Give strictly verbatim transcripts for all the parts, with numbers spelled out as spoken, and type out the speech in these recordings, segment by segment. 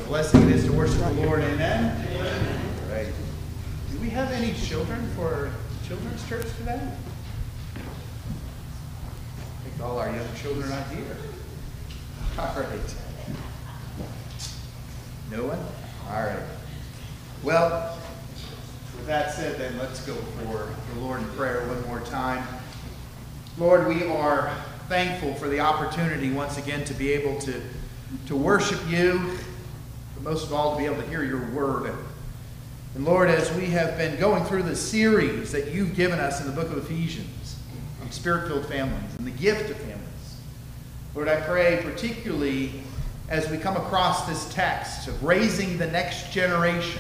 blessing it is to worship the Lord. Amen? Amen. All right. Do we have any children for children's church today? I think all our young children are here. All right. No one? All right. Well, with that said, then let's go for the Lord in prayer one more time. Lord, we are thankful for the opportunity once again to be able to, to worship you, but most of all to be able to hear your word. And Lord, as we have been going through the series that you've given us in the book of Ephesians on spirit-filled families and the gift of families, Lord, I pray particularly as we come across this text of raising the next generation,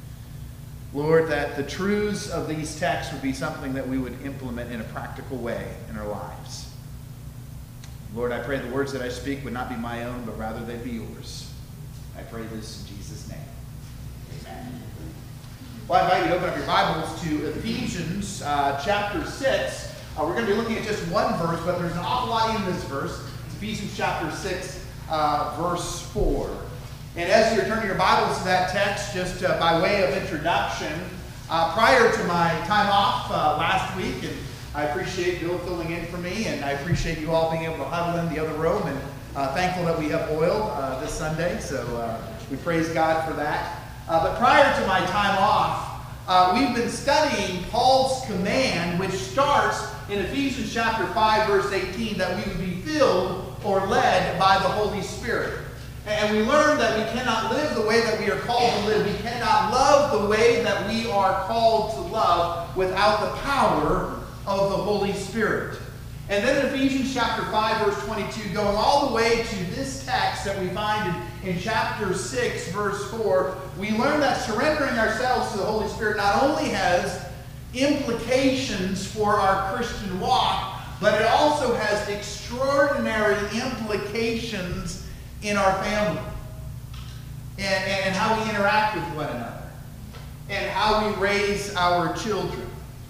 Lord, that the truths of these texts would be something that we would implement in a practical way in our lives. Lord, I pray the words that I speak would not be my own, but rather they be yours. I pray this in Jesus' name. Amen. Well, I invite you to open up your Bibles to Ephesians uh, chapter six. Uh, we're going to be looking at just one verse, but there's an awful lot in this verse. It's Ephesians chapter six, uh, verse four. And as you're turning your Bibles to that text, just uh, by way of introduction, uh, prior to my time off uh, last week, and I appreciate Bill filling in for me, and I appreciate you all being able to huddle in the other room, and uh, thankful that we have oil uh, this Sunday, so uh, we praise God for that. Uh, but prior to my time off, uh, we've been studying Paul's command, which starts in Ephesians chapter five, verse eighteen, that we would be filled or led by the Holy Spirit. And we learned that we cannot live the way that we are called to live. We cannot love the way that we are called to love without the power of the Holy Spirit. And then in Ephesians chapter five, verse twenty-two, going all the way to this text that we find in, in chapter six, verse four, we learn that surrendering ourselves to the Holy Spirit not only has implications for our Christian walk, but it also has extraordinary implications in our family, and, and, and how we interact with one another, and how we raise our children.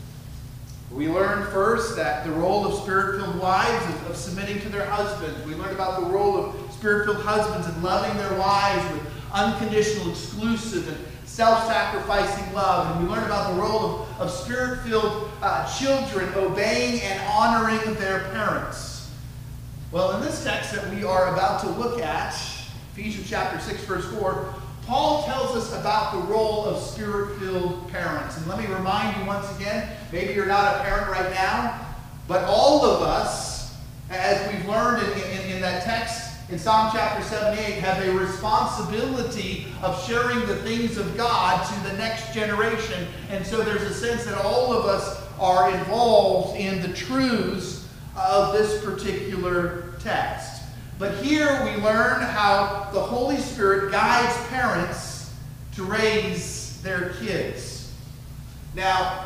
We learned first that the role of spirit-filled wives of, of submitting to their husbands. We learned about the role of spirit-filled husbands in loving their wives with unconditional, exclusive, and self-sacrificing love. And we learned about the role of, of spirit-filled uh, children obeying and honoring their parents. Well, in this text that we are about to look at, Ephesians chapter six, verse four, Paul tells us about the role of spirit-filled parents. And let me remind you once again, maybe you're not a parent right now, but all of us, as we've learned in, in, in that text in Psalm chapter seventy-eight, have a responsibility of sharing the things of God to the next generation. And so there's a sense that all of us are involved in the truths of this particular text. But here we learn how the Holy Spirit guides parents to raise their kids. Now,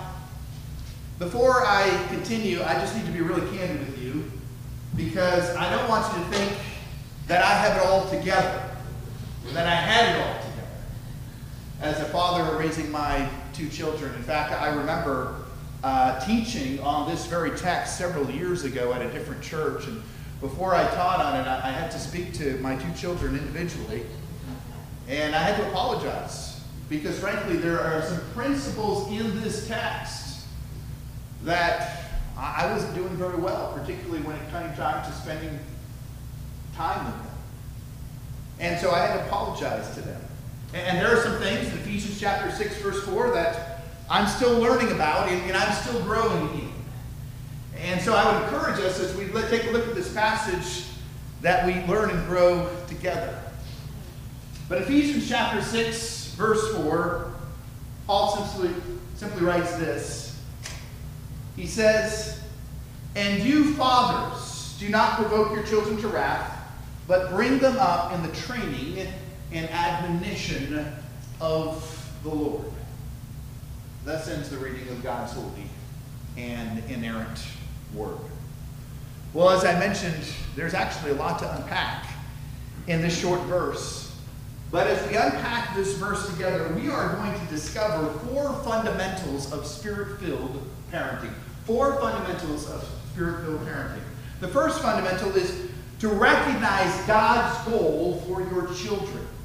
before I continue, I just need to be really candid with you, because I don't want you to think that I have it all together, that I had it all together as a father raising my two children. In fact, I remember Uh, teaching on this very text several years ago at a different church, and before I taught on it, I, I had to speak to my two children individually, and I had to apologize, because frankly there are some principles in this text that I, I wasn't doing very well, particularly when it came time to spending time with them. And so I had to apologize to them. And, and there are some things in Ephesians chapter six, verse four that I'm still learning about, and, and I'm still growing in. And so I would encourage us, as we let, take a look at this passage, that we learn and grow together. But Ephesians chapter six, verse four, Paul simply, simply writes this. He says, "And you fathers, do not provoke your children to wrath, but bring them up in the training and admonition of the Lord." Thus ends the reading of God's holy and inerrant word. Well, as I mentioned, there's actually a lot to unpack in this short verse. But as we unpack this verse together, we are going to discover four fundamentals of spirit-filled parenting. Four fundamentals of spirit-filled parenting. The first fundamental is to recognize God's goal for your children.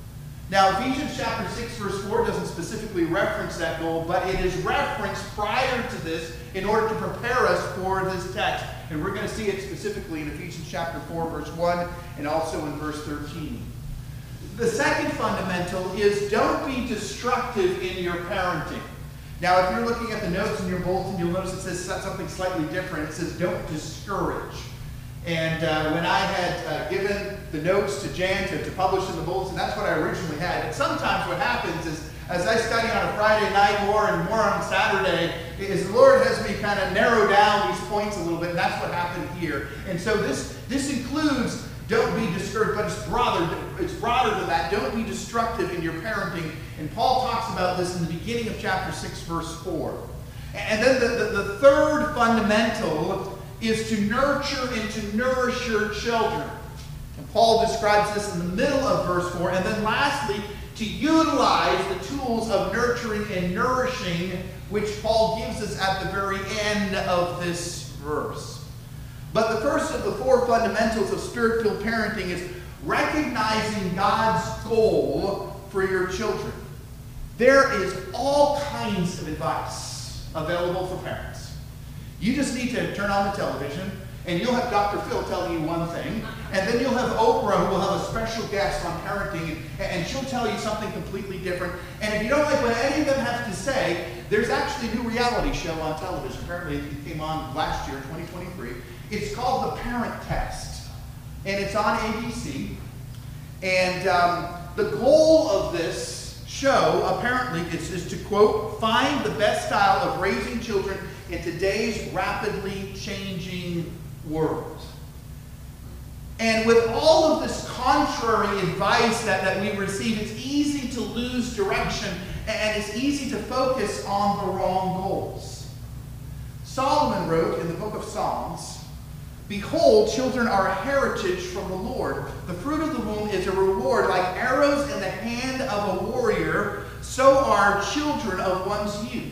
Now, Ephesians chapter six, verse four doesn't specifically reference that goal, but it is referenced prior to this in order to prepare us for this text. And we're going to see it specifically in Ephesians chapter four, verse one, and also in verse thirteen. The second fundamental is don't be destructive in your parenting. Now, if you're looking at the notes in your bulletin, you'll notice it says something slightly different. It says don't discourage. And uh, when I had uh, given the notes to Jan to, to publish in the bulletin, that's what I originally had. And sometimes what happens is, as I study on a Friday night more and more on Saturday, is the Lord has me kind of narrow down these points a little bit, and that's what happened here. And so this, this includes don't be discouraged, but it's broader, it's broader than that. Don't be destructive in your parenting. And Paul talks about this in the beginning of chapter six, verse four. And then the, the, the third fundamental is to nurture and to nourish your children. And Paul describes this in the middle of verse four. And then lastly, to utilize the tools of nurturing and nourishing, which Paul gives us at the very end of this verse. But the first of the four fundamentals of Spirit-filled parenting is recognizing God's goal for your children. There is all kinds of advice available for parents. You just need to turn on the television, and you'll have Doctor Phil telling you one thing, and then you'll have Oprah, who will have a special guest on parenting, and she'll tell you something completely different. And if you don't like what any of them have to say, there's actually a new reality show on television. Apparently it came on last year, twenty twenty-three. It's called The Parent Test, and it's on A B C. And um, the goal of this show, apparently, is, is to, quote, find the best style of raising children in today's rapidly changing world. And with all of this contrary advice that, that we receive, it's easy to lose direction, and it's easy to focus on the wrong goals. Solomon wrote in the book of Psalms, "Behold, children are a heritage from the Lord. The fruit of the womb is a reward. Like arrows in the hand of a warrior, so are children of one's youth.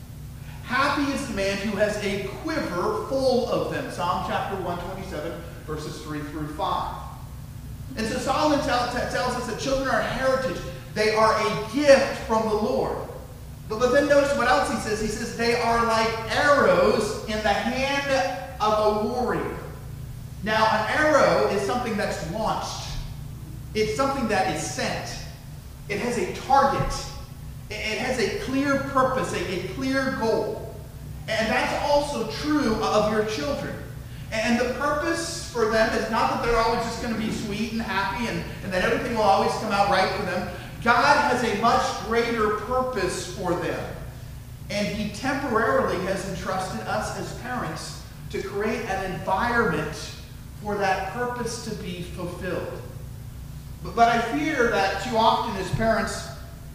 Happy is the man who has a quiver full of them." Psalm chapter one twenty-seven, verses three through five. And so Solomon tell, t- tells us that children are a heritage. They are a gift from the Lord. But, but then notice what else he says. He says they are like arrows in the hand of a warrior. Now, an arrow is something that's launched. It's something that is sent. It has a target. It has a clear purpose, a, a clear goal. And that's also true of your children. And the purpose for them is not that they're always just going to be sweet and happy and, and that everything will always come out right for them. God has a much greater purpose for them. And he temporarily has entrusted us as parents to create an environment for that purpose to be fulfilled. But, but I fear that too often as parents,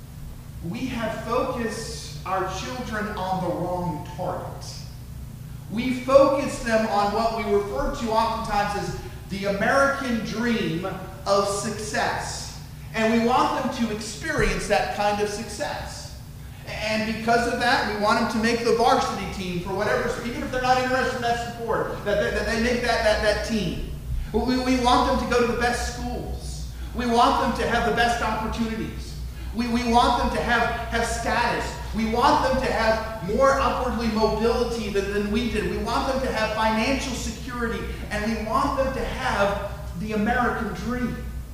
we have focused our children on the wrong target. We focus them on what we refer to oftentimes as the American dream of success. And we want them to experience that kind of success. And because of that, we want them to make the varsity team for whatever, even if they're not interested in that sport, that they, that they make that, that, that team. We, we want them to go to the best schools. We want them to have the best opportunities. We, we want them to have, have status. We want them to have more upwardly mobility than, than we did. We want them to have financial security. And we want them to have the American dream.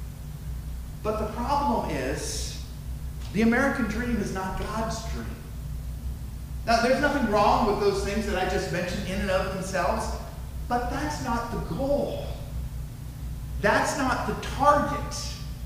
But the problem is, the American dream is not God's dream. Now, there's nothing wrong with those things that I just mentioned in and of themselves, but that's not the goal. That's not the target.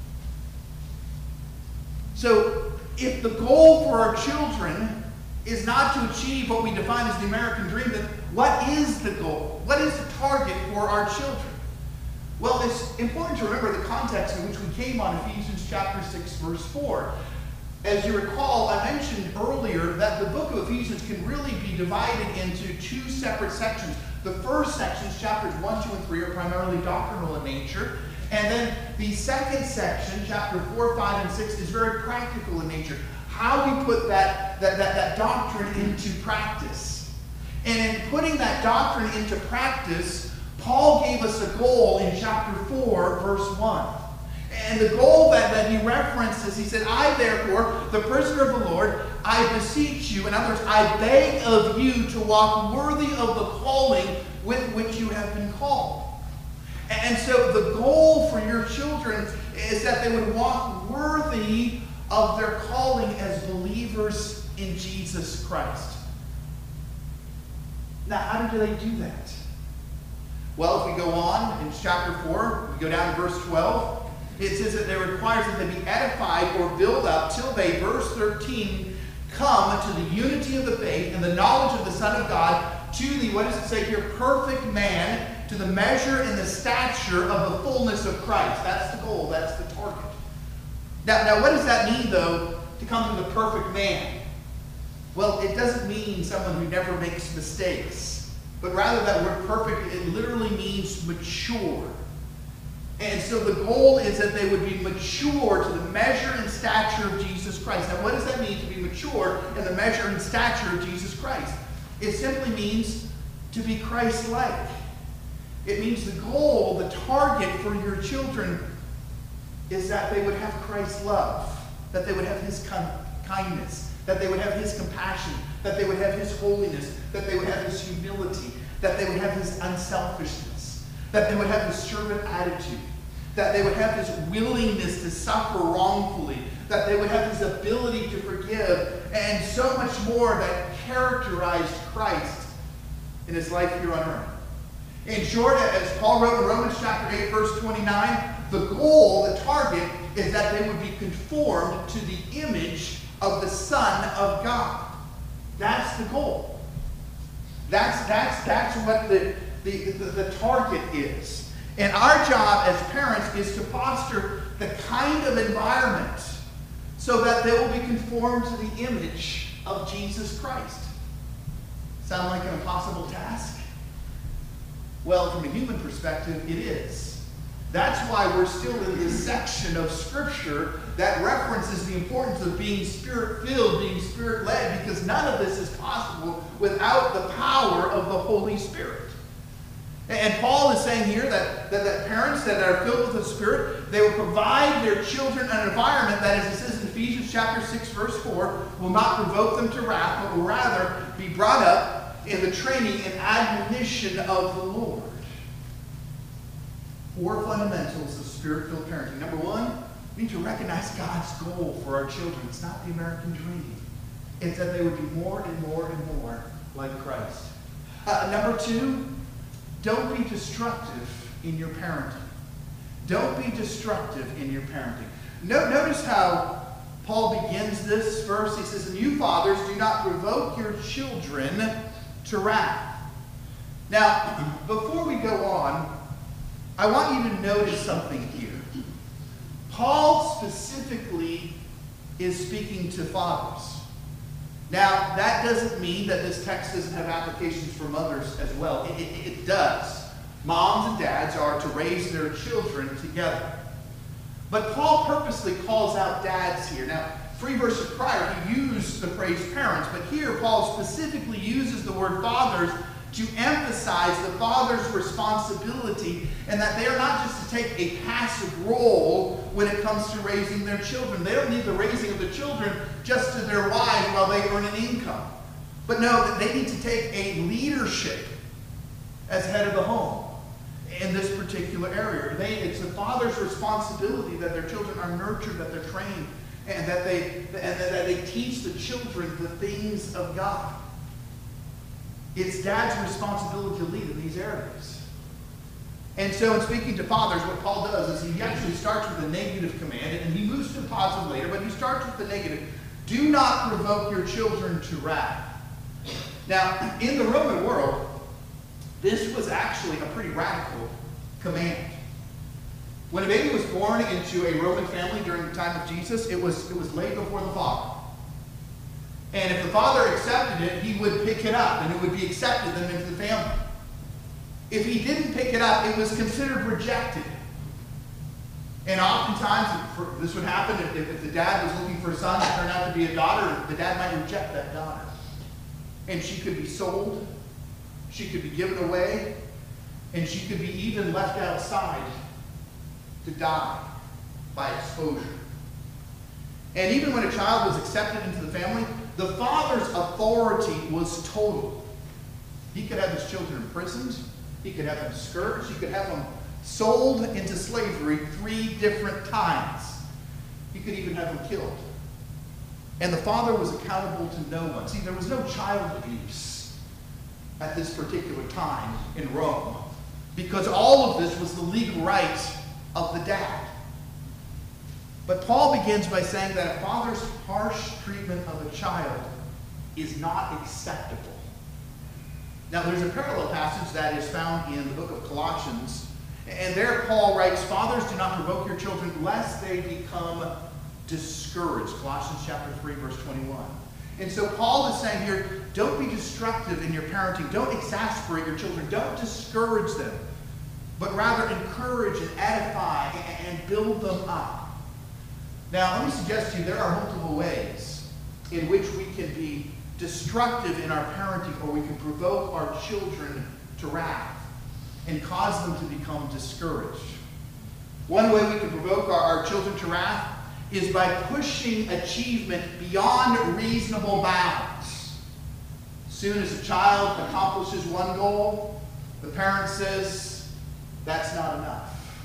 So, if the goal for our children is not to achieve what we define as the American dream, then what is the goal? What is the target for our children? Well, it's important to remember the context in which we came on Ephesians chapter six, verse four. As you recall, I mentioned earlier that the book of Ephesians can really be divided into two separate sections. The first sections, chapters one, two, and three, are primarily doctrinal in nature. And then the second section, chapter four, five, and six, is very practical in nature. How we put that, that, that, that doctrine into practice. And in putting that doctrine into practice, Paul gave us a goal in chapter four, verse one. And the goal that, that he referenced is, he said, I therefore, the prisoner of the Lord, I beseech you, in other words, I beg of you to walk worthy of the calling with which you have been called. And so the goal for your children is that they would walk worthy of their calling as believers in Jesus Christ. Now, how do they do that? Well, if we go on in chapter four, we go down to verse twelve, it says that it requires that they be edified or built up till they, verse thirteen, come to the unity of the faith and the knowledge of the Son of God, to the, what does it say here, perfect man, to the measure and the stature of the fullness of Christ. That's the goal. That's the target. Now, now what does that mean, though, to come to the perfect man? Well, it doesn't mean someone who never makes mistakes, but rather that word perfect, it literally means mature. And so the goal is that they would be mature to the measure and stature of Jesus Christ. Now, what does that mean to be mature in the measure and stature of Jesus Christ? It simply means to be Christ-like. It means the goal, the target for your children is that they would have Christ's love, that they would have his kindness, that they would have his compassion, that they would have his holiness, that they would have his humility, that they would have his unselfishness, that they would have his servant attitude, that they would have his willingness to suffer wrongfully, that they would have his ability to forgive, and so much more that characterized Christ in his life here on earth. In short, as Paul wrote in Romans chapter eight, verse twenty-nine, the goal, the target, is that they would be conformed to the image of the Son of God. That's the goal. That's, that's, that's what the, the, the, the target is. And our job as parents is to foster the kind of environment so that they will be conformed to the image of Jesus Christ. Sound like an impossible task? Well, from a human perspective, it is. That's why we're still in this section of Scripture that references the importance of being Spirit-filled, being Spirit-led, because none of this is possible without the power of the Holy Spirit. And Paul is saying here that, that, that parents that are filled with the Spirit, they will provide their children an environment that, as it says in Ephesians chapter six, verse four, will not provoke them to wrath, but will rather be brought up in the training and admonition of the Lord. Four fundamentals of Spirit-filled parenting. Number one, we need to recognize God's goal for our children. It's not the American dream. It's that they would be more and more and more like Christ. Uh, number two, don't be destructive in your parenting. Don't be destructive in your parenting. No, notice how Paul begins this verse. He says, "And you fathers, do not provoke your children to wrath." Now, before we go on, I want you to notice something here. Paul specifically is speaking to fathers. Now, that doesn't mean that this text doesn't have applications for mothers as well. It, it, it does. Moms and dads are to raise their children together. But Paul purposely calls out dads here. Now, three verses prior, he used the phrase parents, but here Paul specifically uses the word fathers to emphasize the father's responsibility and that they are not just to take a passive role when it comes to raising their children. They don't need the raising of the children just to their wives while they earn an income. But no, that they need to take a leadership as head of the home in this particular area. They, it's the father's responsibility that their children are nurtured, that they're trained, and that they, and that they teach the children the things of God. It's dad's responsibility to lead in these areas. And so in speaking to fathers, what Paul does is he actually starts with a negative command, and he moves to the positive later, but he starts with the negative. Do not provoke your children to wrath. Now, in the Roman world, this was actually a pretty radical command. When a baby was born into a Roman family during the time of Jesus, it was, it was laid before the father. And if the father accepted it, he would pick it up, and it would be accepted then into the family. If he didn't pick it up, it was considered rejected. And oftentimes, this would happen if, if the dad was looking for a son, it turned out to be a daughter, the dad might reject that daughter. And she could be sold, she could be given away, and she could be even left outside to die. by exposure. And even when a child was accepted into the family, the father's authority was total. He could have his children imprisoned. He could have them scourged. He could have them sold into slavery three different times. He could even have them killed. And the father was accountable to no one. See, there was no child abuse at this particular time in Rome, because all of this was the legal right of the dad. But Paul begins by saying that a father's harsh treatment of a child is not acceptable. Now, there's a parallel passage that is found in the book of Colossians, and there Paul writes, "Fathers, do not provoke your children lest they become discouraged." Colossians chapter three, verse twenty-one. And so Paul is saying here, don't be destructive in your parenting. Don't exasperate your children. Don't discourage them, but rather encourage and edify and build them up. Now, let me suggest to you there are multiple ways in which we can be destructive in our parenting, or we can provoke our children to wrath and cause them to become discouraged. One way we can provoke our, our children to wrath is by pushing achievement beyond reasonable bounds. As soon as a child accomplishes one goal, the parent says, that's not enough.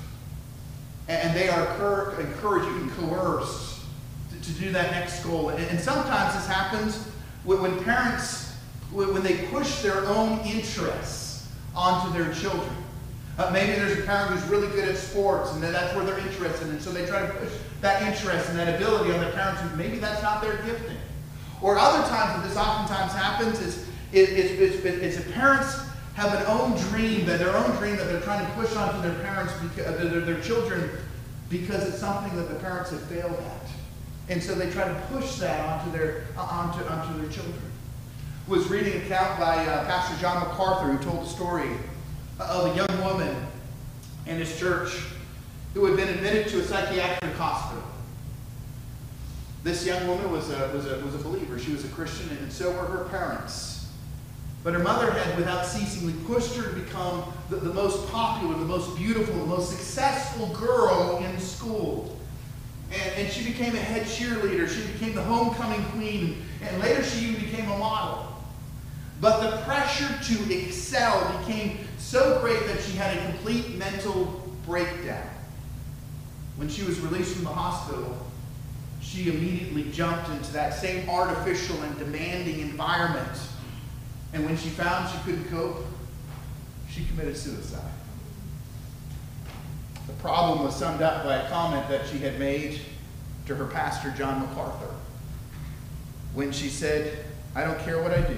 And they are encouraged, even coerced, to, to do that next goal. And, and sometimes this happens when, when parents, when they push their own interests onto their children. Uh, maybe there's a parent who's really good at sports, and that's where they're interested, and so they try to push that interest and that ability on their parents who maybe that's not their gifting. Or other times, what this oftentimes happens is, is, is, is, is parents have an own dream, that their own dream that they're trying to push onto their parents, because, their, their children, because it's something that the parents have failed at. And so they try to push that onto their, onto, onto their children. I was reading an account by uh, Pastor John MacArthur, who told the story of a young woman in his church who had been admitted to a psychiatric hospital. This young woman was a, was a, was a believer. She was a Christian, and so were her parents. But her mother had, without ceasingly, pushed her to become the, the most popular, the most beautiful, the most successful girl in school. And, and she became a head cheerleader. She became the homecoming queen. And later she even became a model. But the pressure to excel became so great that she had a complete mental breakdown. When she was released from the hospital, she immediately jumped into that same artificial and demanding environment. And when she found she couldn't cope, she committed suicide. The problem was summed up by a comment that she had made to her pastor, John MacArthur, when she said, "I don't care what I do.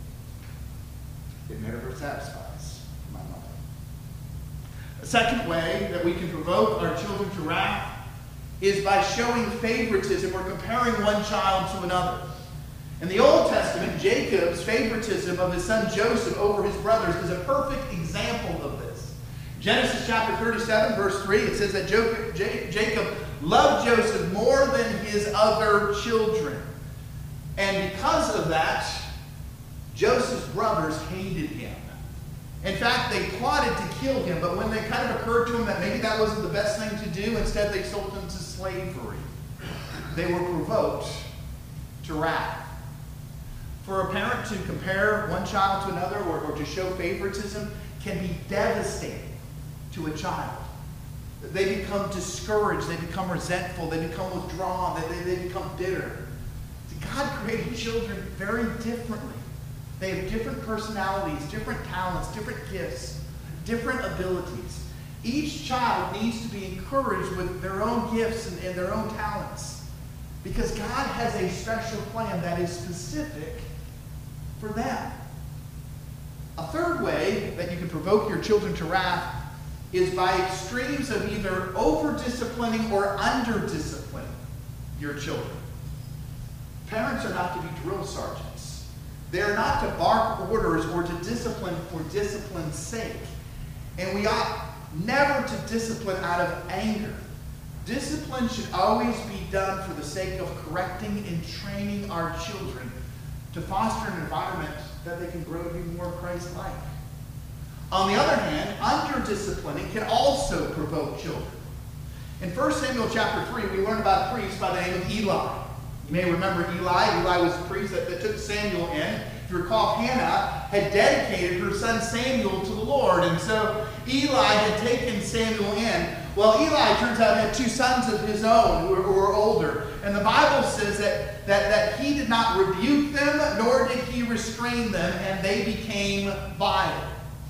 It never satisfies my mother." A second way that we can provoke our children to wrath is by showing favoritism or comparing one child to another. In the Old Testament, Jacob's favoritism of his son Joseph over his brothers is a perfect example of this. Genesis chapter thirty-seven, verse three, it says that Jacob loved Joseph more than his other children. And because of that, Joseph's brothers hated him. In fact, they plotted to kill him, but when they kind of occurred to him that maybe that wasn't the best thing to do, instead they sold him to slavery. They were provoked to wrath. For a parent to compare one child to another, or, or to show favoritism, can be devastating to a child. They become discouraged, they become resentful, they become withdrawn, they, they, they become bitter. God created children very differently. They have different personalities, different talents, different gifts, different abilities. Each child needs to be encouraged with their own gifts and, and their own talents, because God has a special plan that is specific for them. A third way that you can provoke your children to wrath is by extremes of either over-disciplining or under-disciplining your children. Parents are not to be drill sergeants. They are not to bark orders or to discipline for discipline's sake. And we ought never to discipline out of anger. Discipline should always be done for the sake of correcting and training our children to foster an environment that they can grow to be more Christ-like. On the other hand, under-disciplining can also provoke children. In First Samuel chapter three, we learn about a priest by the name of Eli. You may remember Eli. Eli was the priest that, that took Samuel in. If you recall, Hannah had dedicated her son Samuel to the Lord. And so Eli had taken Samuel in. Well, Eli, turns out, had two sons of his own who were, who were older. And the Bible says that, that, that he did not rebuke them, nor did he restrain them, and they became violent.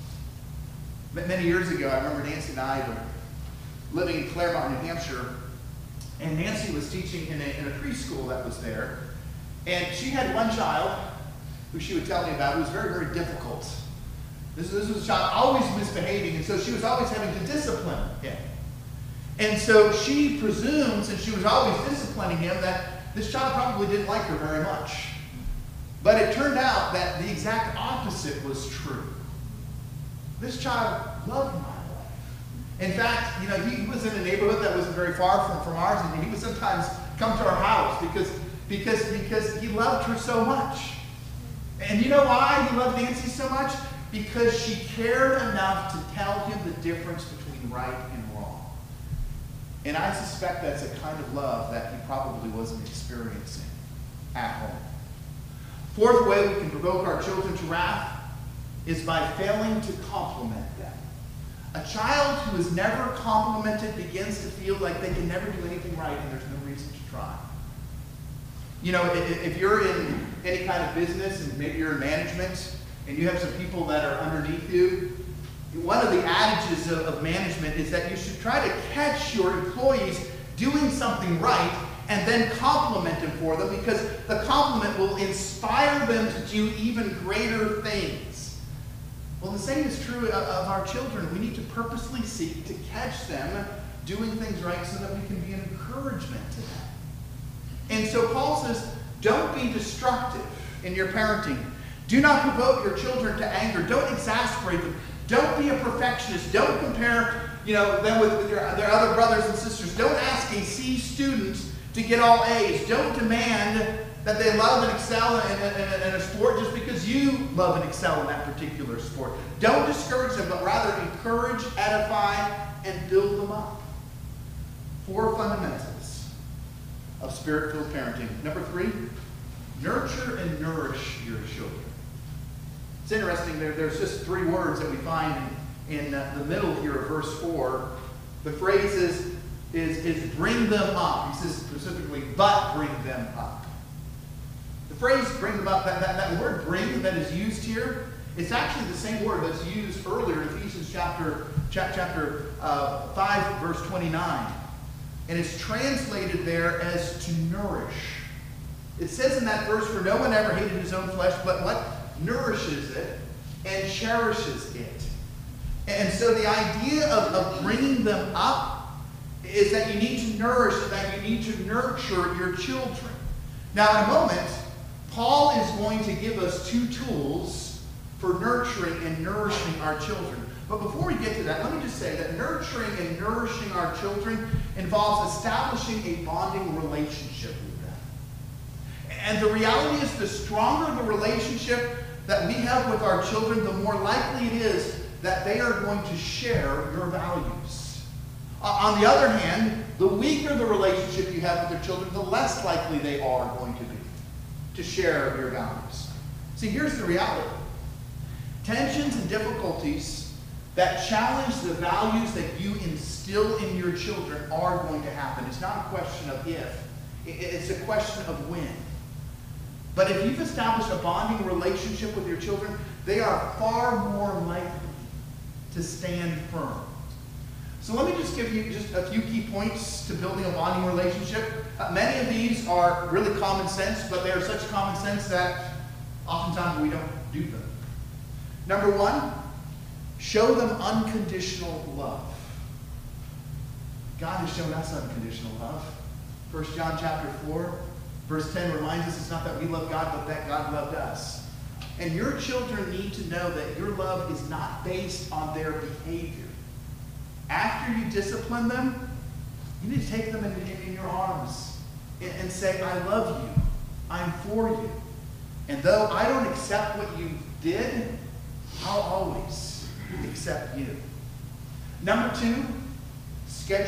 Many years ago, I remember Nancy and I were living in Claremont, New Hampshire, and Nancy was teaching in a, in a preschool that was there. And she had one child who she would tell me about who was very, very difficult. This, this was a child always misbehaving, and so she was always having to discipline him. And so she presumes, and she was always disciplining him, that this child probably didn't like her very much. But it turned out that the exact opposite was true. This child loved my wife. In fact, you know, he, he was in a neighborhood that wasn't very far from, from ours, and he would sometimes come to our house because, because, because he loved her so much. And you know why he loved Nancy so much? Because she cared enough to tell him the difference between right and wrong. And I suspect that's a kind of love that he probably wasn't experiencing at home. Fourth way we can provoke our children to wrath is by failing to compliment them. A child who is never complimented begins to feel like they can never do anything right and there's no reason to try. You know, if you're in any kind of business and maybe you're in management and you have some people that are underneath you, one of the adages of, of management is that you should try to catch your employees doing something right and then compliment them for them, because the compliment will inspire them to do even greater things. Well, the same is true of, of our children. We need to purposely seek to catch them doing things right so that we can be an encouragement to them. And so Paul says, don't be destructive in your parenting. Do not provoke your children to anger. Don't exasperate them. Don't be a perfectionist. Don't compare, you know, them with, with your, their other brothers and sisters. Don't ask a C student to get all A's. Don't demand that they love and excel in, in, in a sport just because you love and excel in that particular sport. Don't discourage them, but rather encourage, edify, and build them up. Four fundamentals of spirit-filled parenting. Number three, nurture and nourish your children. It's interesting, there, there's just three words that we find in, in uh, the middle here of verse four. The phrase is, is, is bring them up. He says specifically, but bring them up. The phrase bring them up, that, that, that word bring that is used here, it's actually the same word that's used earlier in Ephesians chapter, chapter uh, five, verse twenty-nine. And it's translated there as to nourish. It says in that verse, for no one ever hated his own flesh, but what? Nourishes it and cherishes it. And so the idea of, of bringing them up is that you need to nourish, that you need to nurture your children. Now in a moment, Paul is going to give us two tools for nurturing and nourishing our children. But before we get to that, let me just say that nurturing and nourishing our children involves establishing a bonding relationship with them. And the reality is, the stronger the relationship that we have with our children, the more likely it is that they are going to share your values. Uh, on the other hand, the weaker the relationship you have with your children, the less likely they are going to be to share your values. See, here's the reality. Tensions and difficulties that challenge the values that you instill in your children are going to happen. It's not a question of if. It's a question of when. But if you've established a bonding relationship with your children, they are far more likely to stand firm. So let me just give you just a few key points to building a bonding relationship. Uh, many of these are really common sense, but they are such common sense that oftentimes we don't do them. Number one, show them unconditional love. God has shown us unconditional love. First John chapter four, verse ten reminds us it's not that we love God, but that God loved us. And your children need to know that your love is not based on their behavior. After you discipline them, you need to take them in, in, in your arms and, and say, I love you. I'm for you. And though I don't accept what you did, I'll always accept you. Number two, schedule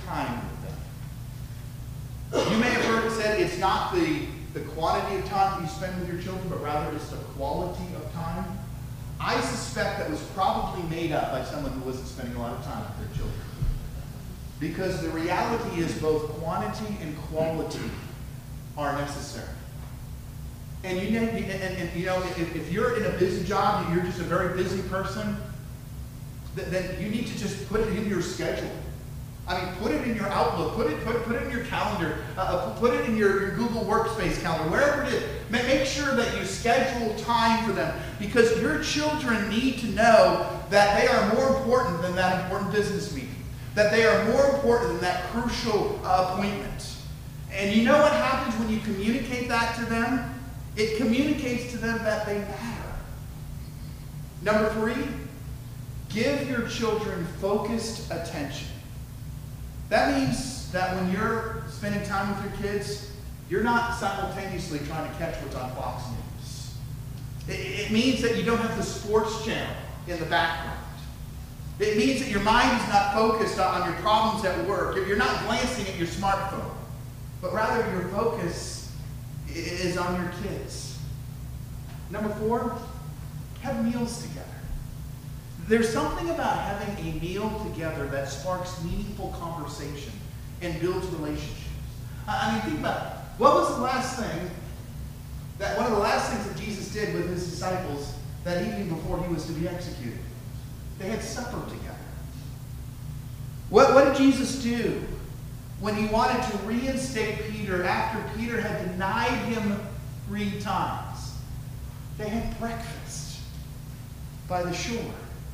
time with them. You may have heard it said it's not the, the quantity of time that you spend with your children, but rather it's the quality of time. I suspect that was probably made up by someone who wasn't spending a lot of time with their children. Because the reality is both quantity and quality are necessary. And you, and, and, and, you know, if, if you're in a busy job, you're just a very busy person, th- then you need to just put it in your schedule. I mean, put it in your Outlook, put it, put, put it in your calendar, uh, put it in your, your Google Workspace calendar, wherever it is. Make sure that you schedule time for them, because your children need to know that they are more important than that important business meeting, that they are more important than that crucial uh, appointment. And you know what happens when you communicate that to them? It communicates to them that they matter. Number three, give your children focused attention. That means that when you're spending time with your kids, you're not simultaneously trying to catch what's on Fox News. It, it means that you don't have the sports channel in the background. It means that your mind is not focused on your problems at work. You're not glancing at your smartphone, but rather your focus is on your kids. Number four, have meals together. There's something about having a meal together that sparks meaningful conversation and builds relationships. I mean, think about it. What was the last thing, that one of the last things that Jesus did with his disciples that evening before he was to be executed? They had supper together. What, what did Jesus do when he wanted to reinstate Peter after Peter had denied him three times? They had breakfast by the shore.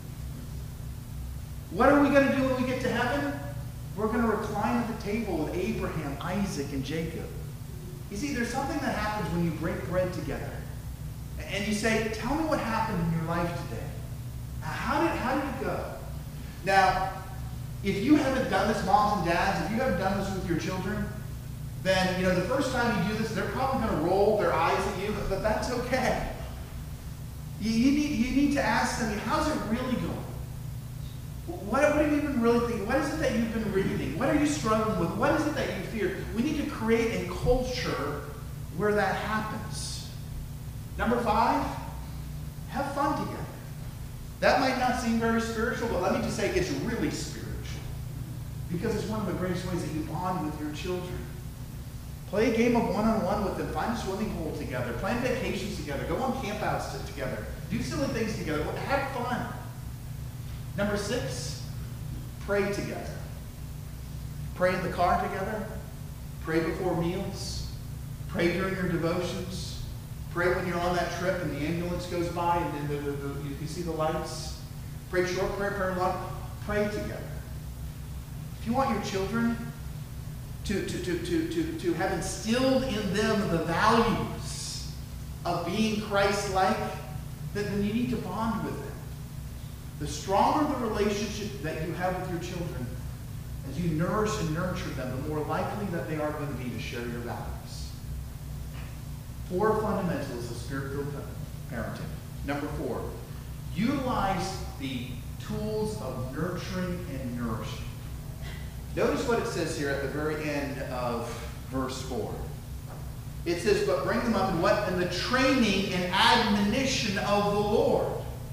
What are we going to do when we get to heaven? We're going to recline at the table with Abraham, Isaac, and Jacob. You see, there's something that happens when you break bread together. And you say, tell me what happened in your life today. How did, how did it go? Now, if you haven't done this, moms and dads, if you haven't done this with your children, then, you know, the first time you do this, they're probably going to roll their eyes at you, but, but that's okay. You, you, need, you need to ask them, how's it really going? What, what are you even really thinking? What is it that you've been reading? What are you struggling with? What is it that you fear? We need to create a culture where that happens. Number five, have fun together. That might not seem very spiritual, but let me just say it's really spiritual. Because it's one of the greatest ways that you bond with your children. Play a game of one-on-one with them. Find a swimming hole together. Plan vacations together. Go on campouts together. Do silly things together. Have fun. Number six, pray together. Pray in the car together. Pray before meals. Pray during your devotions. Pray when you're on that trip and the ambulance goes by and the, the, the, you can see the lights. Pray short prayer, pray long. Pray together. If you want your children to, to, to, to, to, to have instilled in them the values of being Christ-like, then, then you need to bond with them. The stronger the relationship that you have with your children, as you nourish and nurture them, the more likely that they are going to be to share your values. Four fundamentals of spirit-filled parenting. Number four, utilize the tools of nurturing and nourishing. Notice what it says here at the very end of verse four. It says, but bring them up in what? In the training and admonition of the Lord.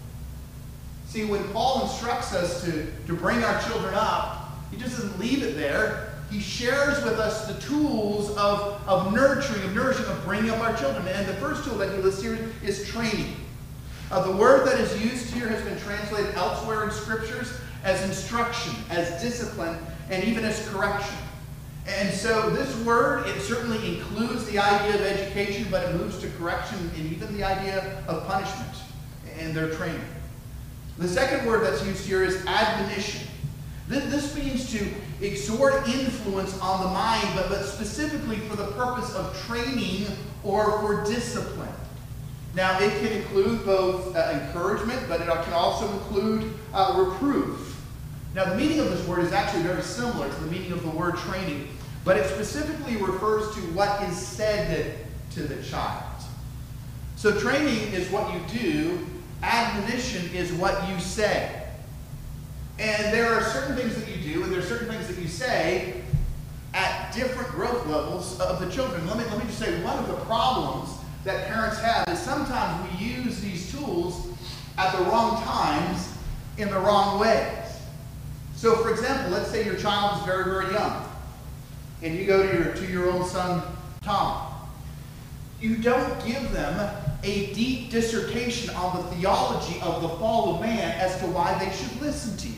See, when Paul instructs us to, to bring our children up, he just doesn't leave it there. He shares with us the tools of, of nurturing, of nourishing, of bringing up our children. And the first tool that he lists here is training. Uh, the word that is used here has been translated elsewhere in scriptures as instruction, as discipline, and even as correction. And so this word, it certainly includes the idea of education, but it moves to correction and even the idea of punishment and their training. The second word that's used here is admonition. This means to exert influence on the mind, but, but specifically for the purpose of training or for discipline. Now, it can include both uh, encouragement, but it can also include uh, reproof. Now, the meaning of this word is actually very similar to the meaning of the word training, but it specifically refers to what is said to the child. So training is what you do. Admonition is what you say. And there are certain things that you do, and there are certain things that you say at different growth levels of the children. Let me, let me just say, one of the problems that parents have is sometimes we use these tools at the wrong times in the wrong ways. So for example, let's say your child is very, very young, and you go to your two-year-old son, Tom. You don't give them a deep dissertation on the theology of the fall of man as to why they should listen to you.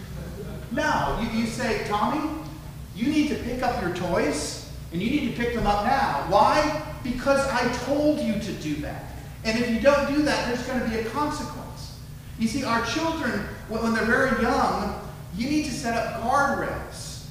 No, you, you say, Tommy, you need to pick up your toys, and you need to pick them up now. Why? Because I told you to do that. And if you don't do that, there's going to be a consequence. You see, our children, when they're very young, you need to set up guardrails.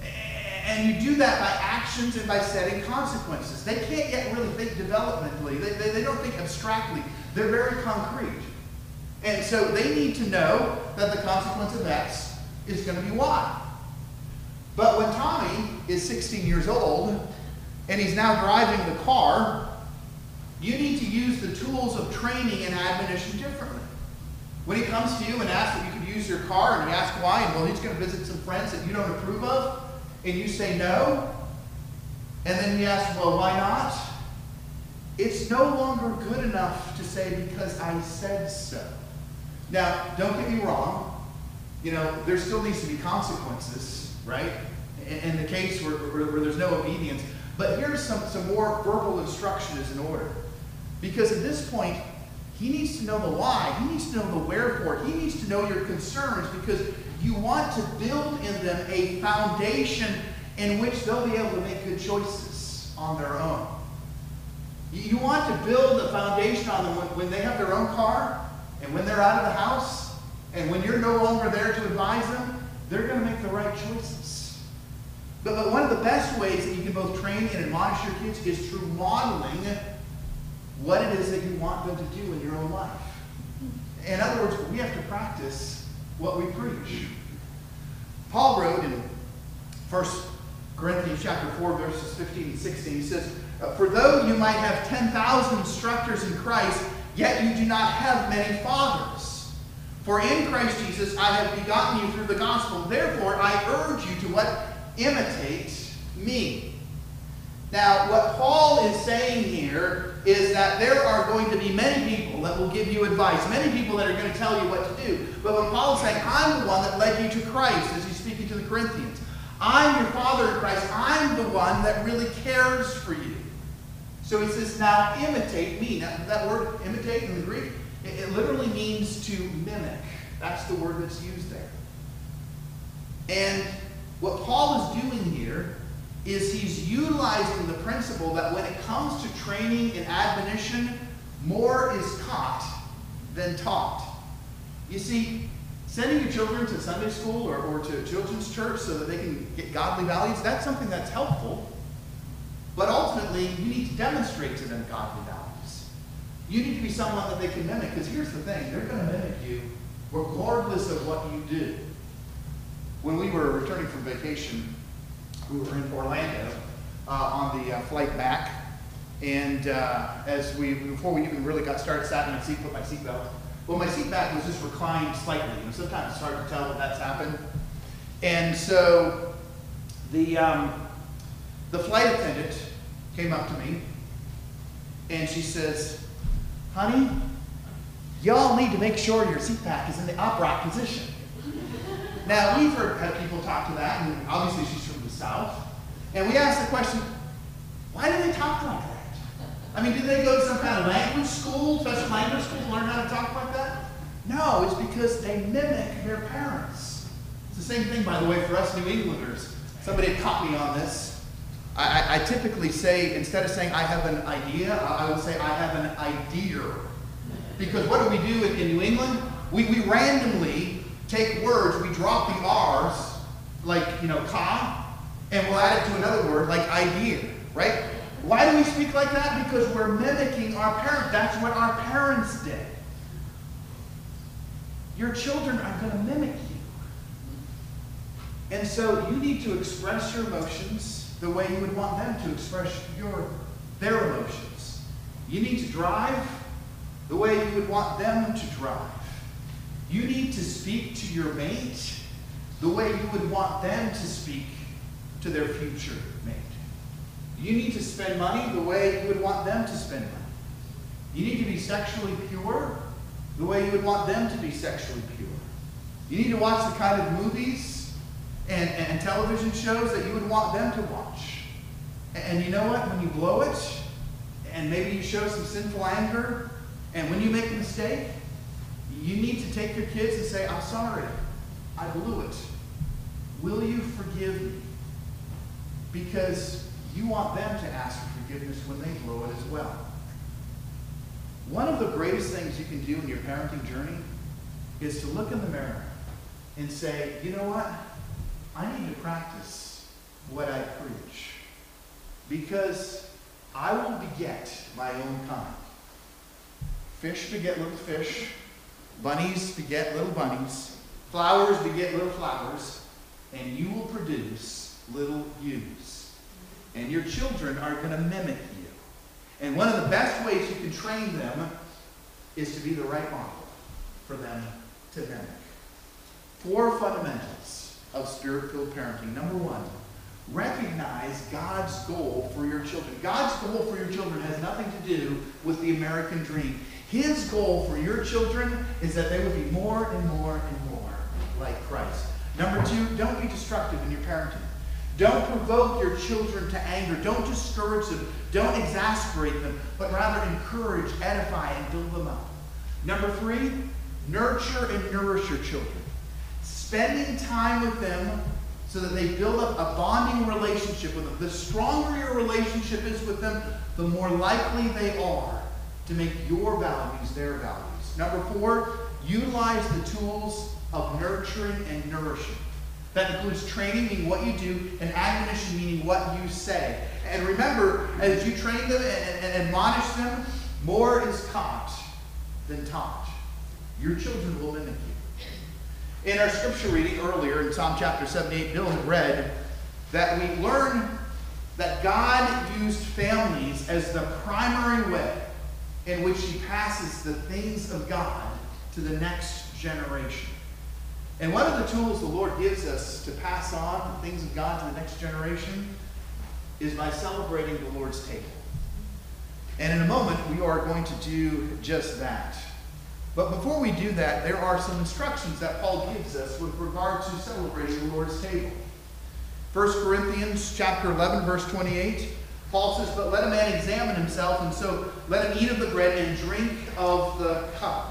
And you do that by actions and by setting consequences. They can't yet really think developmentally. They, they, they don't think abstractly. They're very concrete. And so they need to know that the consequence of X is going to be Y. But when Tommy is sixteen years old, and he's now driving the car, you need to use the tools of training and admonition differently. When he comes to you and asks if you could use your car, and you ask why, and well, he's going to visit some friends that you don't approve of, and you say no, and then he asks, well, why not? It's no longer good enough to say, because I said so. Now, don't get me wrong. You know, there still needs to be consequences, right? In, in the case where, where, where there's no obedience. But here's some, some more verbal instruction is in order. Because at this point, he needs to know the why. He needs to know the wherefore. He needs to know your concerns, because you want to build in them a foundation in which they'll be able to make good choices on their own. You want to build a foundation on them when, when they have their own car, and when they're out of the house, and when you're no longer there to advise them, they're going to make the right choices. But, but one of the best ways that you can both train and admonish your kids is through modeling what it is that you want them to do in your own life. In other words, we have to practice what we preach. Paul wrote in First Corinthians chapter four, verses fifteen and sixteen, he says, for though you might have ten thousand instructors in Christ, yet you do not have many fathers. For in Christ Jesus I have begotten you through the gospel. Therefore I urge you to what? Imitate me. Now, what Paul is saying here is that there are going to be many people that will give you advice, many people that are going to tell you what to do. But when Paul is saying, I'm the one that led you to Christ, as he's speaking to the Corinthians, I'm your father in Christ, I'm the one that really cares for you. So he says, now imitate me. Now, that word imitate in the Greek, it, it literally means to mimic. That's the word that's used there. And what Paul is doing here is he's utilizing the principle that when it comes to training and admonition, more is taught than taught. You see, sending your children to Sunday school or, or to children's church so that they can get godly values, that's something that's helpful. But ultimately, you need to demonstrate to them godly values. You need to be someone that they can mimic, because here's the thing, they're going to mimic you regardless of what you do. When we were returning from vacation, we were in Orlando uh, on the uh, flight back, and uh, as we, before we even really got started, sat in my seat, put my seatbelt. Well, my seat back was just reclined slightly. You know, sometimes it's hard to tell that that's happened. And so the um, the flight attendant came up to me, and she says, "Honey, y'all need to make sure your seat back is in the upright position." Now, we've heard people talk to that, and obviously she's from the South. And we asked the question, why do they talk like that? I mean, did they go to some kind of language school, special language school, to learn how to talk like that? No, it's because they mimic their parents. It's the same thing, by the way, for us New Englanders. Somebody had caught me on this. I, I, I typically say, instead of saying I have an idea, I would say I have an idea. Because what do we do in, in New England? We, we randomly take words, we drop the R's, like, you know, ka, and we'll add it to another word, like idea, right? Why do we speak like that? Because we're mimicking our parents. That's what our parents did. Your children are going to mimic you. And so you need to express your emotions the way you would want them to express your, their emotions. You need to drive the way you would want them to drive. You need to speak to your mate the way you would want them to speak to their future mate. You need to spend money the way you would want them to spend money. You need to be sexually pure the way you would want them to be sexually pure. You need to watch the kind of movies and, and television shows that you would want them to watch. And, and you know what? When you blow it, and maybe you show some sinful anger, and when you make a mistake, you need to take your kids and say, I'm sorry, I blew it. Will you forgive me? Because you want them to ask for forgiveness when they blow it as well. One of the greatest things you can do in your parenting journey is to look in the mirror and say, you know what? I need to practice what I preach. Because I will beget my own kind. Fish beget little fish. Bunnies beget little bunnies. Flowers beget little flowers. And you will produce little yous. And your children are going to mimic you. And one of the best ways you can train them is to be the right model for them to mimic. Four fundamentals of Spirit-filled parenting. Number one, recognize God's goal for your children. God's goal for your children has nothing to do with the American dream. His goal for your children is that they would be more and more and more like Christ. Number two, don't be destructive in your parenting. Don't provoke your children to anger. Don't discourage them. Don't exasperate them, but rather encourage, edify, and build them up. Number three, nurture and nourish your children. Spending time with them so that they build up a bonding relationship with them. The stronger your relationship is with them, the more likely they are to make your values their values. Number four, utilize the tools of nurturing and nourishing. That includes training, meaning what you do, and admonition, meaning what you say. And remember, as you train them and, and, and admonish them, more is caught than taught. Your children will mimic you. In our scripture reading earlier in Psalm chapter seventy-eight, Bill had read that we learn that God used families as the primary way in which he passes the things of God to the next generation. And one of the tools the Lord gives us to pass on the things of God to the next generation is by celebrating the Lord's table. And in a moment, we are going to do just that. But before we do that, there are some instructions that Paul gives us with regard to celebrating the Lord's table. First Corinthians chapter eleven, verse twenty-eight, Paul says, "But let a man examine himself, and so let him eat of the bread and drink of the cup."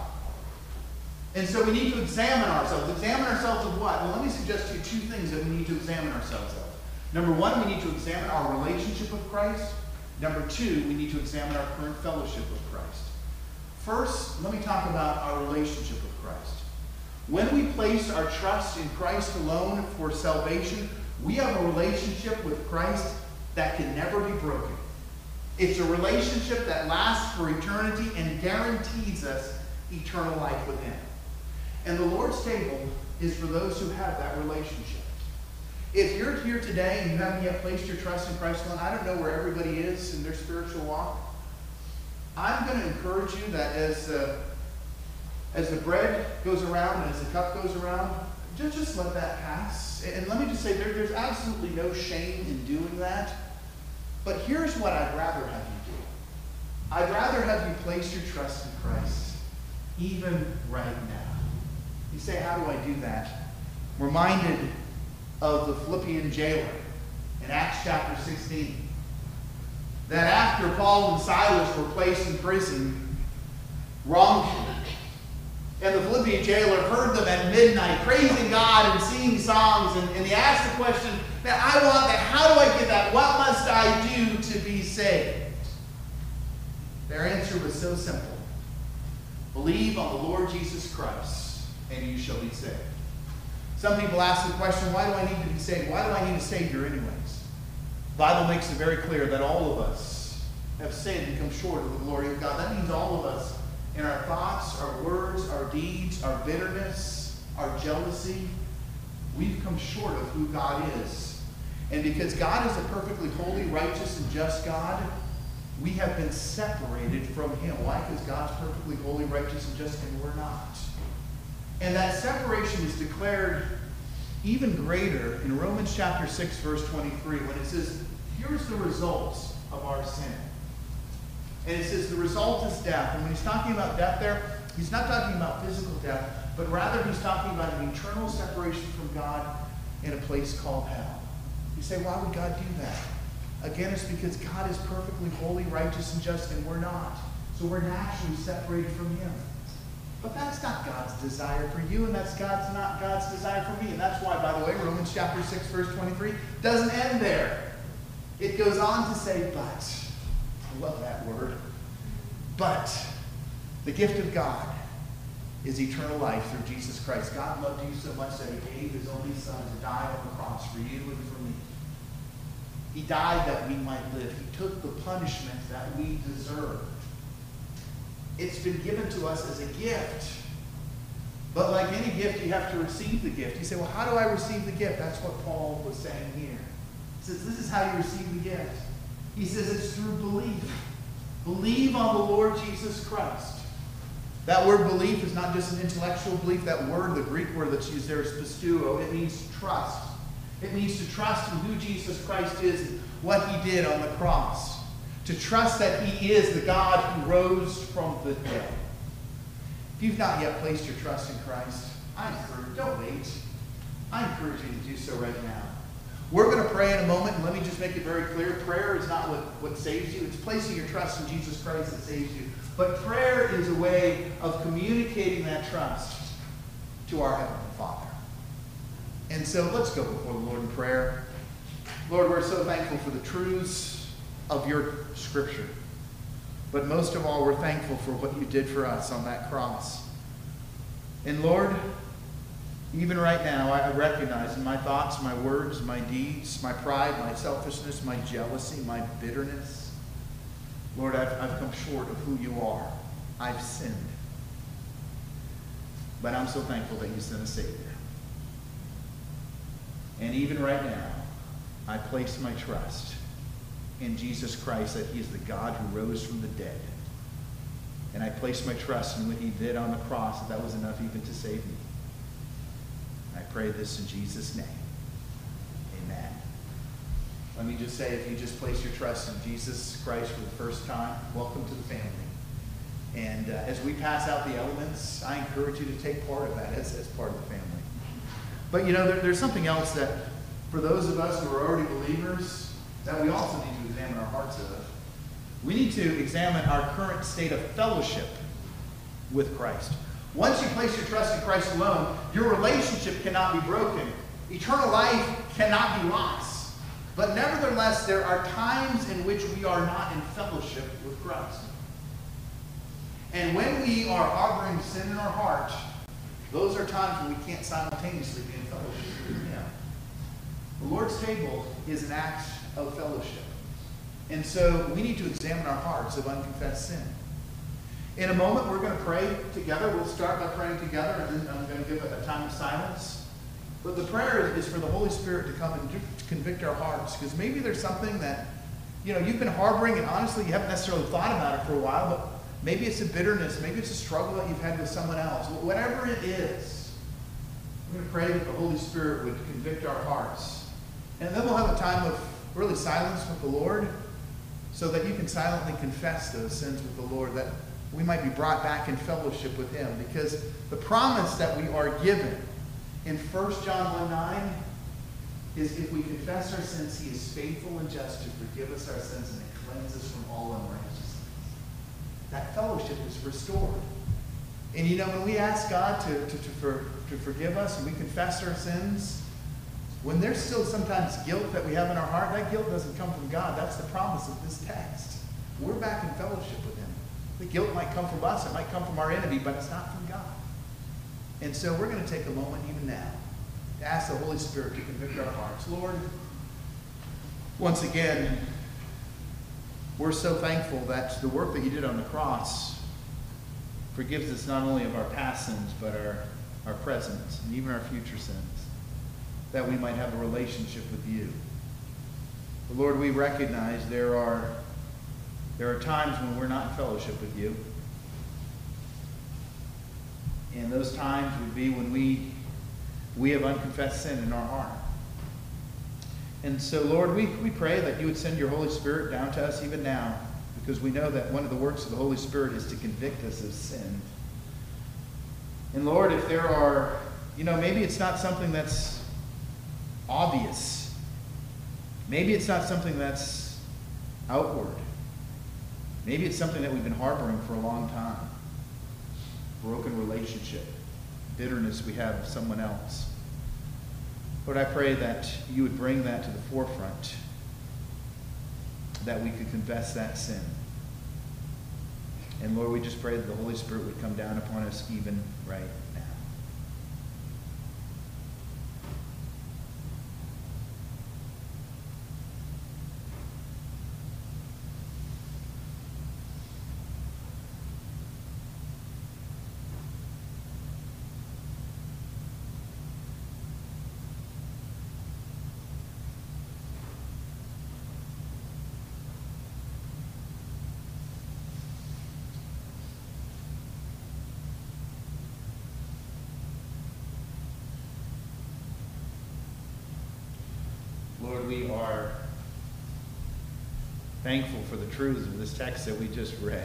And so we need to examine ourselves. Examine ourselves of what? Well, let me suggest to you two things that we need to examine ourselves of. Number one, we need to examine our relationship with Christ. Number two, we need to examine our current fellowship with Christ. First, let me talk about our relationship with Christ. When we place our trust in Christ alone for salvation, we have a relationship with Christ that can never be broken. It's a relationship that lasts for eternity and guarantees us eternal life with him. And the Lord's table is for those who have that relationship. If you're here today and you haven't yet placed your trust in Christ alone, I don't know where everybody is in their spiritual walk. I'm going to encourage you that as, uh, as the bread goes around and as the cup goes around, just, just let that pass. And let me just say, there, there's absolutely no shame in doing that. But here's what I'd rather have you do. I'd rather have you place your trust in Christ, even right now. You say, how do I do that? I'm reminded of the Philippian jailer in Acts chapter sixteen. That after Paul and Silas were placed in prison wrongfully, and the Philippian jailer heard them at midnight praising God and singing songs, and, and he asked the question, now I want that, how do I get that? What must I do to be saved? Their answer was so simple. Believe on the Lord Jesus Christ, and you shall be saved. Some people ask the question, why do I need to be saved? Why do I need a Savior anyways? The Bible makes it very clear that all of us have sinned and come short of the glory of God. That means all of us, in our thoughts, our words, our deeds, our bitterness, our jealousy, we've come short of who God is. And because God is a perfectly holy, righteous, and just God, we have been separated from him. Why? Because God's perfectly holy, righteous, and just, and we're not. And that separation is declared even greater in Romans chapter six, verse twenty-three, when it says, here's the results of our sin. And it says the result is death. And when he's talking about death there, he's not talking about physical death, but rather he's talking about an eternal separation from God in a place called hell. You say, why would God do that? Again, it's because God is perfectly holy, righteous, and just, and we're not. So we're naturally separated from him. But that's not God's desire for you, and that's God's not God's desire for me. And that's why, by the way, Romans chapter six, verse twenty-three doesn't end there. It goes on to say, but. I love that word. But the gift of God is eternal life through Jesus Christ. God loved you so much that he gave his only son to die on the cross for you and for me. He died that we might live. He took the punishment that we deserved. It's been given to us as a gift. But like any gift, you have to receive the gift. You say, well, how do I receive the gift? That's what Paul was saying here. He says, this is how you receive the gift. He says it's through belief. Believe on the Lord Jesus Christ. That word belief is not just an intellectual belief. That word, the Greek word that's used there is pisteuo. It means trust. It means to trust in who Jesus Christ is and what he did on the cross. To trust that he is the God who rose from the dead. If you've not yet placed your trust in Christ, I encourage you, don't wait. I encourage you to do so right now. We're going to pray in a moment, and let me just make it very clear. Prayer is not what, what saves you. It's placing your trust in Jesus Christ that saves you. But prayer is a way of communicating that trust to our Heavenly Father. And so let's go before the Lord in prayer. Lord, we're so thankful for the truths of your Scripture. But most of all, we're thankful for what you did for us on that cross. And Lord, even right now, I recognize in my thoughts, my words, my deeds, my pride, my selfishness, my jealousy, my bitterness, Lord, I've, I've come short of who you are. I've sinned. But I'm so thankful that you sent a Savior. And even right now, I place my trust in Jesus Christ, that he is the God who rose from the dead. And I place my trust in what he did on the cross, that that was enough even to save me. I pray this in Jesus' name. Amen. Let me just say, if you just place your trust in Jesus Christ for the first time, welcome to the family. And uh, as we pass out the elements, I encourage you to take part of that as, as part of the family. But you know, there, there's something else that for those of us who are already believers, that we also need to examine our hearts of. We need to examine our current state of fellowship with Christ. Once you place your trust in Christ alone, your relationship cannot be broken. Eternal life cannot be lost. But nevertheless, there are times in which we are not in fellowship with Christ. And when we are harboring sin in our heart, those are times when we can't simultaneously be in fellowship with him. The Lord's table is an act of fellowship. And so we need to examine our hearts of unconfessed sin. In a moment, we're going to pray together. We'll start by praying together, and then I'm going to give a time of silence. But the prayer is for the Holy Spirit to come and to convict our hearts, because maybe there's something that, you know, you've been harboring, and honestly, you haven't necessarily thought about it for a while, but maybe it's a bitterness, maybe it's a struggle that you've had with someone else. Whatever it is, we're going to pray that the Holy Spirit would convict our hearts. And then we'll have a time of really silence with the Lord, so that you can silently confess those sins with the Lord, that we might be brought back in fellowship with him. Because the promise that we are given in First John one nine is, if we confess our sins, he is faithful and just to forgive us our sins and to cleanse us from all unrighteousness. That fellowship is restored. And you know, when we ask God to, to, to, for, to forgive us and we confess our sins, when there's still sometimes guilt that we have in our heart, that guilt doesn't come from God. That's the promise of this text. We're back in fellowship with him. The guilt might come from us. It might come from our enemy, but it's not from God. And so we're going to take a moment even now to ask the Holy Spirit to convict our hearts. Lord, once again, we're so thankful that the work that you did on the cross forgives us not only of our past sins, but our, our present and even our future sins, that we might have a relationship with you. But Lord, we recognize there are, there are times when we're not in fellowship with you. And those times would be when we we have unconfessed sin in our heart. And so, Lord, we, we pray that you would send your Holy Spirit down to us even now, because we know that one of the works of the Holy Spirit is to convict us of sin. And Lord, if there are, you know, maybe it's not something that's obvious. Maybe it's not something that's outward. Maybe it's something that we've been harboring for a long time. Broken relationship, bitterness we have of someone else. Lord, I pray that you would bring that to the forefront, that we could confess that sin. And Lord, we just pray that the Holy Spirit would come down upon us even right now. Lord, we are thankful for the truths of this text that we just read.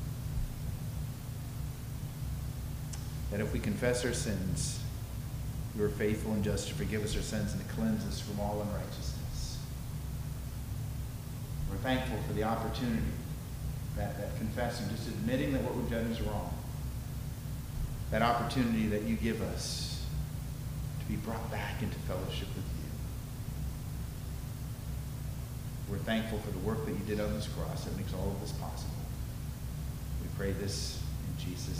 That if we confess our sins, you are faithful and just to forgive us our sins and to cleanse us from all unrighteousness. We're thankful for the opportunity that, that confessing, just admitting that what we've done is wrong. That opportunity that you give us to be brought back into fellowship with you. We're thankful for the work that you did on this cross that makes all of this possible. We pray this in Jesus' name.